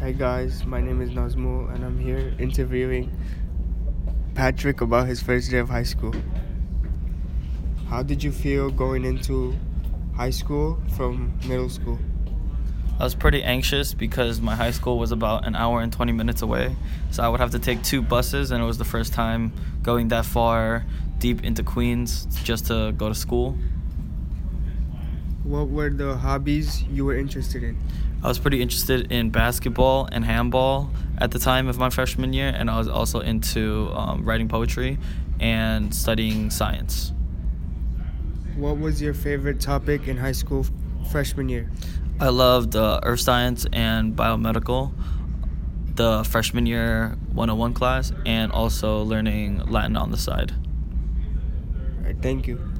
Hi guys, my name is Nazmul and I'm here interviewing Patrick about his first day of high school. How did you feel going into high school from middle school? I was pretty anxious because my high school was about an hour and 20 minutes away. So I would have to take 2 buses, and it was the first time going that far deep into Queens just to go to school. What were the hobbies you were interested in? I was pretty interested in basketball and handball at the time of my freshman year, and I was also into writing poetry and studying science. What was your favorite topic in high school freshman year? I loved earth science and biomedical, the freshman year 101 class, and also learning Latin on the side. All right, thank you.